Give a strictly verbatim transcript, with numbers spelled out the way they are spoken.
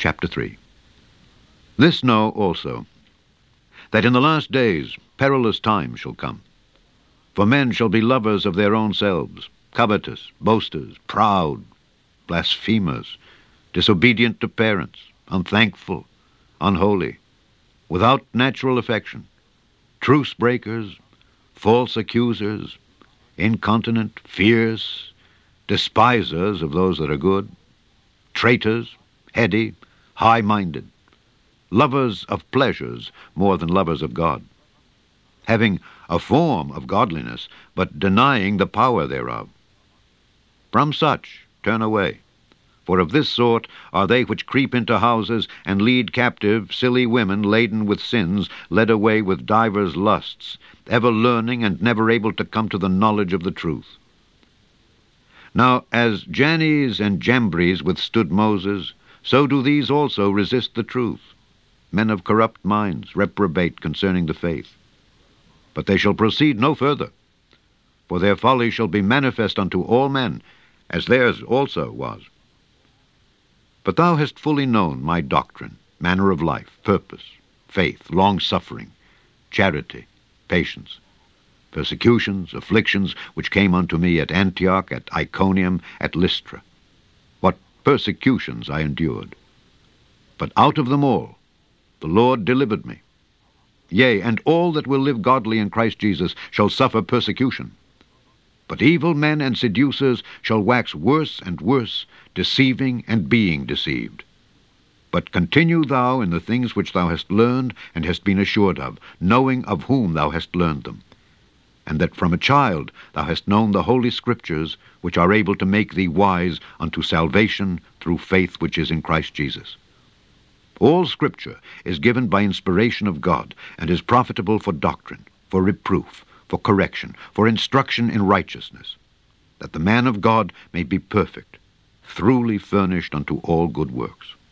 Chapter three. This know also, that in the last days perilous times shall come. For men shall be lovers of their own selves, covetous, boasters, proud, blasphemers, disobedient to parents, unthankful, unholy, without natural affection, truce breakers, false accusers, incontinent, fierce, despisers of those that are good, traitors, heady, high-minded, lovers of pleasures more than lovers of God, having a form of godliness, but denying the power thereof. From such turn away, for of this sort are they which creep into houses, and lead captive silly women laden with sins, led away with divers lusts, ever learning and never able to come to the knowledge of the truth. Now as Jannes and Jambres withstood Moses, so do these also resist the truth. Men of corrupt minds reprobate concerning the faith. But they shall proceed no further, for their folly shall be manifest unto all men, as theirs also was. But thou hast fully known my doctrine, manner of life, purpose, faith, long-suffering, charity, patience, persecutions, afflictions, which came unto me at Antioch, at Iconium, at Lystra. What persecutions I endured! But out of them all the Lord delivered me. Yea, and all that will live godly in Christ Jesus shall suffer persecution. But evil men and seducers shall wax worse and worse, deceiving and being deceived. But continue thou in the things which thou hast learned and hast been assured of, knowing of whom thou hast learned them, and that from a child thou hast known the holy Scriptures, which are able to make thee wise unto salvation through faith which is in Christ Jesus. All Scripture is given by inspiration of God, and is profitable for doctrine, for reproof, for correction, for instruction in righteousness, that the man of God may be perfect, throughly furnished unto all good works.